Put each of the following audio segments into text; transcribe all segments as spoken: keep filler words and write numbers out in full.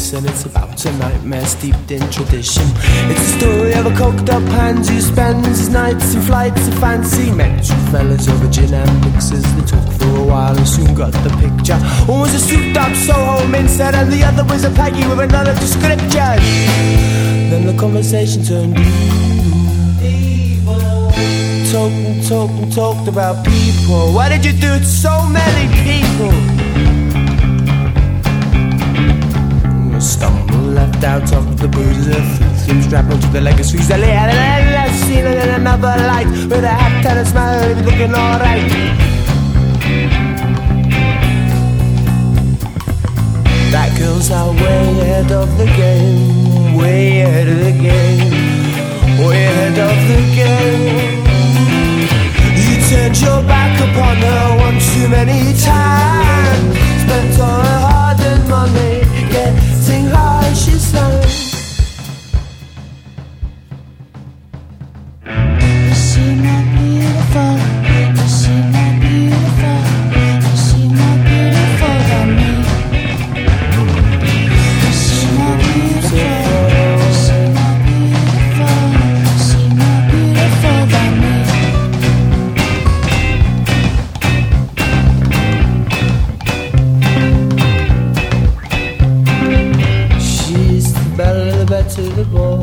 listen. It's about a nightmare steeped in tradition. It's the story of a coked up hand who spends his nights in flights of fancy. Met two fellas over gin and mixers. They talked for a while and soon got the picture. One was a souped up Soho mincer and the other was a Peggy with another description. Then the conversation turned evil. Talked and talked and talked about people. Why did you do it to so many people? Stumble left out of the boozer. Things strap onto the legacies. They lay out and seen it in another light. With a hat and a smile, looking alright. That girl's out way ahead of the game. Way ahead of the game. Way ahead of the game. You turned your back upon her one too many times. Spent all her hard-earned money getting high, she sang. Is she not beautiful? Is she not beautiful? Is she not beautiful than me? Is she not beautiful? Is she not beautiful? Is she not beautiful than me? She's the better, the better the boy.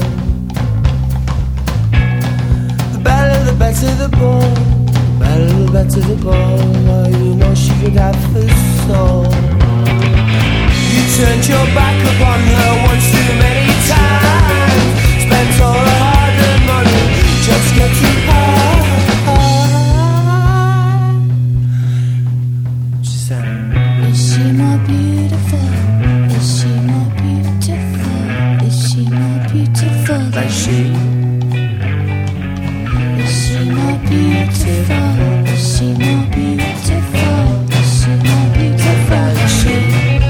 The better, the better the boy. The better, the better the boy. Well, you know she could have the soul. You turned your back upon her once too many times. Spent all her hard-earned money just getting high. She sang. Is she more beautiful? Is she more beautiful? Is she more beautiful Like than she. Is she more beautiful? Is she more beautiful? Is she more beautiful than she?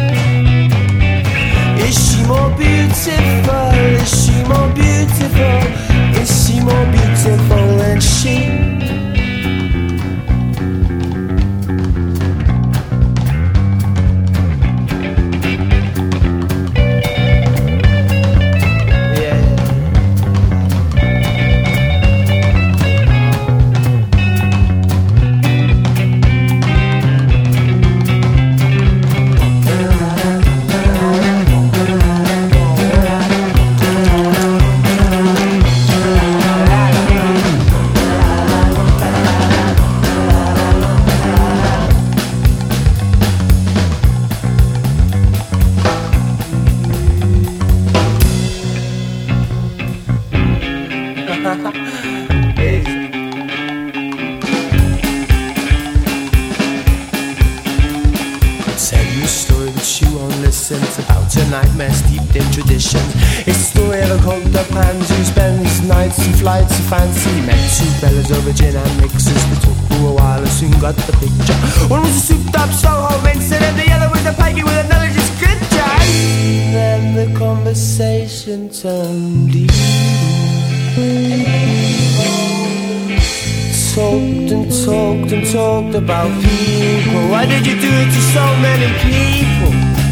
Is she more beautiful? Is she more beautiful? Is she more beautiful than she? Yeah. Tell you a story but she won't listen. It's about a nightmare steeped in tradition. It's the story of a cold up hand who spends nights in flights of fancy. Met two fellas over gin and mixers. They talked for a while and soon got the picture. One was a souped up Soho mincer and the other was a Peggy with another description. Then the conversation turned evil. Talked and talked and talked about people. Why did you do it to so many people?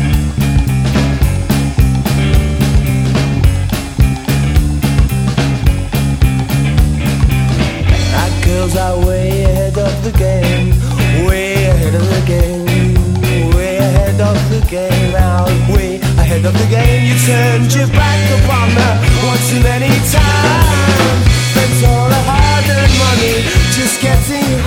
That girl's out way ahead of the game. Way ahead of the game. Way ahead of the game. Out way ahead of the game. You turned your back upon her one too many times. Spent all the hard-earned money just getting